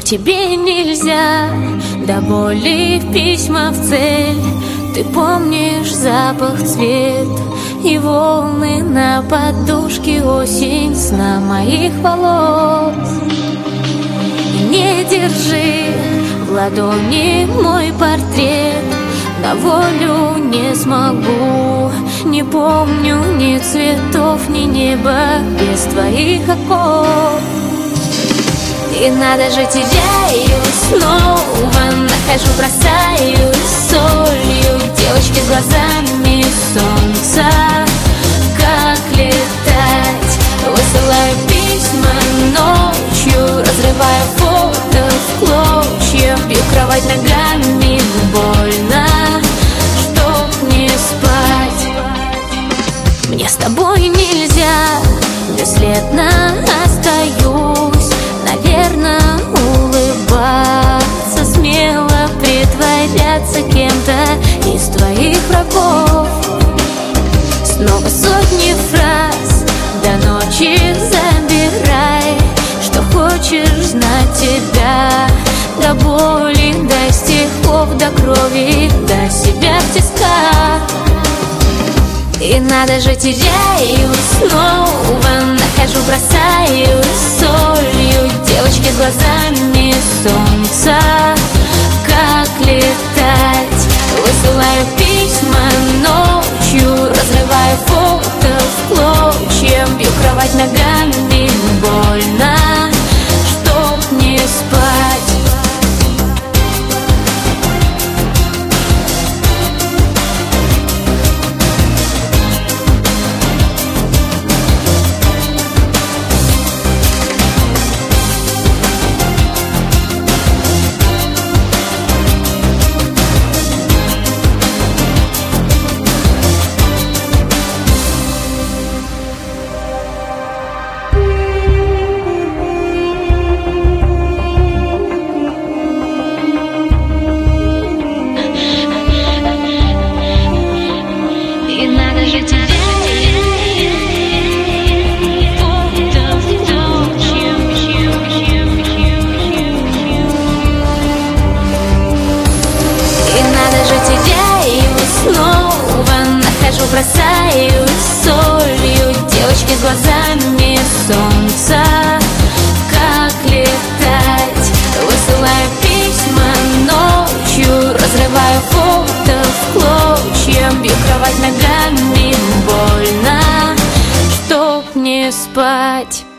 к тебе нельзя, до боли письма в цель. Ты помнишь запах, цвет и волны на подушке, осень сна моих волос. И не держи в ладони мой портрет, на волю не смогу. Не помню ни цветов, ни неба без твоих оков. И надо же, теряюсь, снова нахожу, бросаюсь солью. Девочки с глазами солнца, как летать. Высылаю письма ночью, разрываю фото в клочья. Бью кровать ногами, больно, чтоб не спать. Мне с тобой нельзя, бесследно остаюсь. Наверное, улыбаться, смело притворяться кем-то из твоих врагов. Снова сотни фраз, до ночи забирай. Что хочешь знать тебя, до боли, до стихов, до крови, до себя в тисках. И надо же, теряюсь, снова нахожу, бросаюсь солью. Девочки с глазами солнца, как летать. Высылаю письма ночью, разрываю фото в клочья. Бью кровать ногами, больно, чтоб не спать. Бросаюсь солью. Девочки с глазами солнца, как летать. Высылаю письма ночью, разрываю фото в клочья. Бью кровать ногами, больно, чтоб не спать.